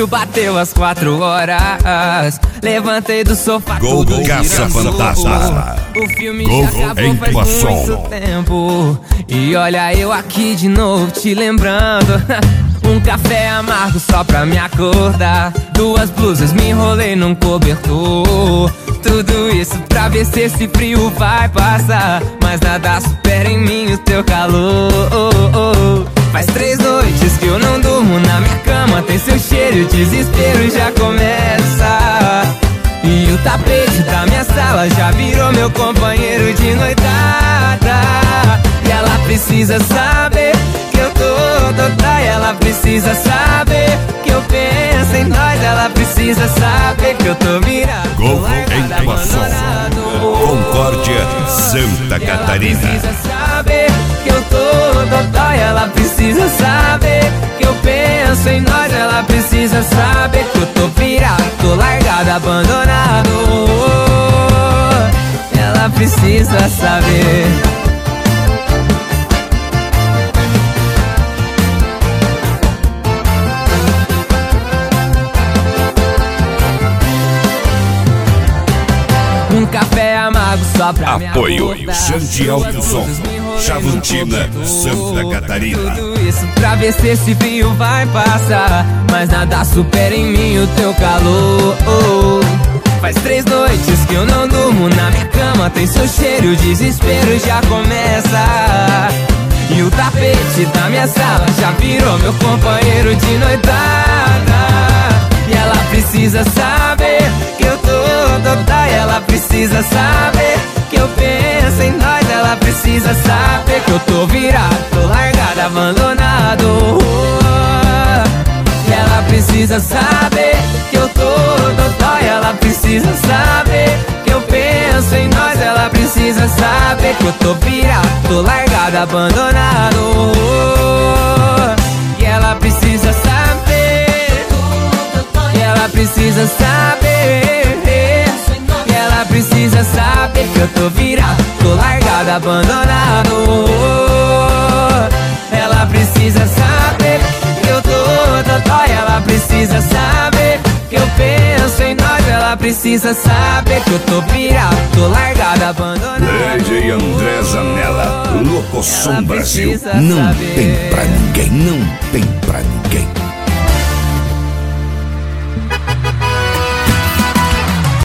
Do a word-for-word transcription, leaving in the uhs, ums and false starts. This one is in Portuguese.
relógio bateu as quatro horas. Levantei do sofá, Gol tudo Caça Fantasma. O filme Gol já acabou faz muito tempo. E olha eu aqui de novo te lembrando. Um café amargo só pra me acordar. Duas blusas, me enrolei num cobertor. Tudo isso pra ver se esse frio vai passar. Mas nada supera em mim o teu calor. Faz três noites que eu não durmo na minha cama. Tem seu cheiro, o desespero já começa. E o tapete da minha sala já virou meu companheiro de noitada. E ela precisa saber que eu tô toda. E ela precisa saber que eu penso em nós. Ela precisa saber que eu tô virado. Gol em abandonado. Concórdia, Santa Catarina. Ela precisa saber que eu tô toda. E ela precisa saber que eu penso em nós. Ela precisa saber que eu tô virado, tô largado, abandonado. Ela precisa saber. Um café amargo só pra me Apoio acordar. Xande Alto Som, Chavantina, Santa Catarina. Tudo isso pra ver se esse frio vai passar. Mas nada supera em mim o teu calor. Faz três noites que eu não durmo na minha cama. Tem seu cheiro, o desespero já começa. E o tapete da minha sala já virou meu companheiro de noitada. E ela precisa saber que eu tô toda. E ela precisa saber que eu penso em nós. Ela precisa saber que eu tô virado, tô largado, abandonado. E ela precisa saber que eu tô toda. E ela precisa saber que eu penso em nós. Ela precisa saber que eu tô virado, tô largado, abandonado. E ela precisa saber. E ela precisa saber. E ela precisa saber que eu tô virado, tô largado, abandonado. Ela precisa saber que eu tô toda. E ela precisa saber que eu penso em nós. Ela precisa saber que eu tô virado, tô largado, abandonado. D J André Zanella, Locoção Ela Brasil. precisa Não saber. tem pra ninguém, não tem pra ninguém.